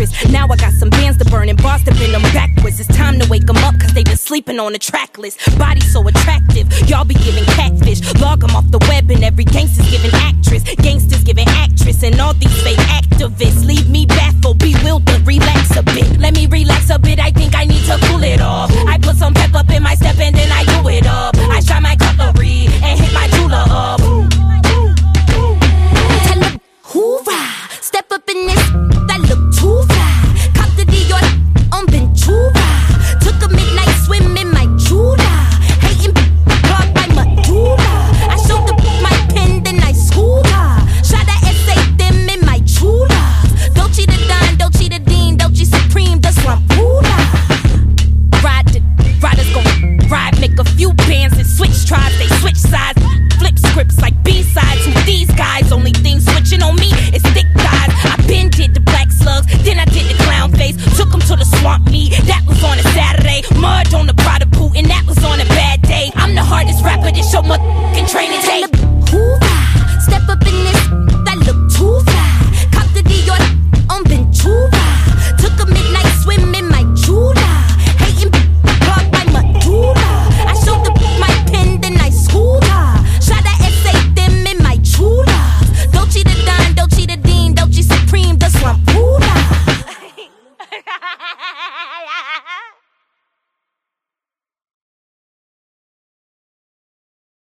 practice. Now I got some bands to burn and bars to bend them backwards. It's time to wake them up, cause they been sleeping on the track list. Body so attractive, y'all be giving catfish. Log them off the web and every gangster's giving actress. Gangsters giving actress and all these fake activists leave